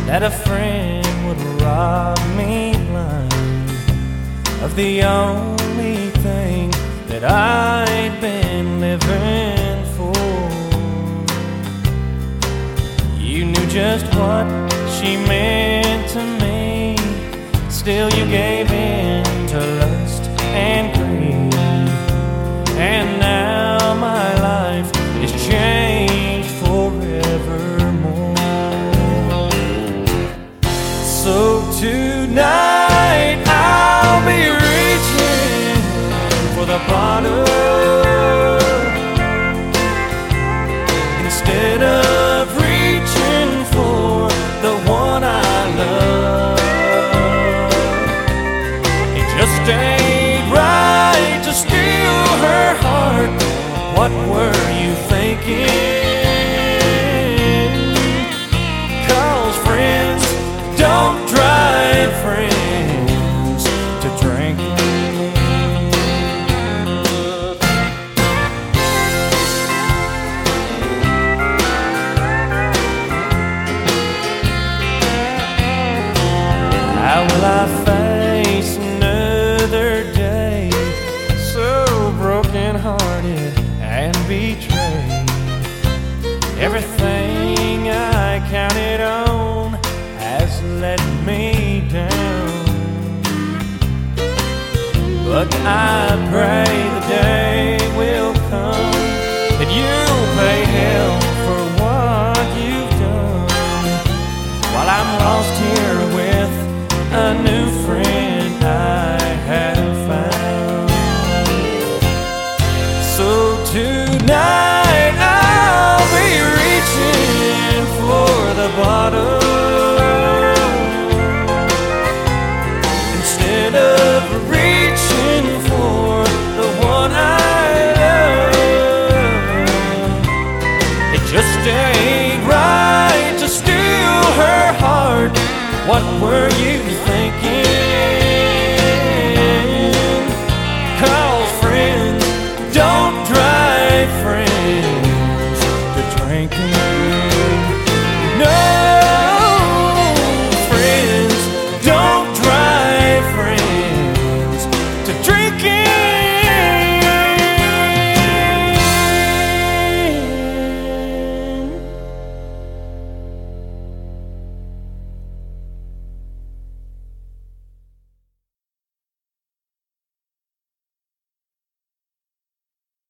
that a friend would rob me blind of the only thing that I'd been living for. You knew just what she meant to me, still you gave in to lust and greed. And now my life is changed forevermore. So tonight I'll be reaching for the bottle instead of reaching for the one I love. It just ain't right to steal her heart. What were you thinking? 'Cause friends don't drive friends to drink. How will I face another day so broken-hearted and betrayed? Everything I counted on has let me down. But I pray the day will come that you'll pay hell for what you've done, while I'm lost here with a new friend I have found. So tonight I'll be reaching for the bottle instead of reaching for the one I love. It just ain't right to steal her heart. What were you thinking?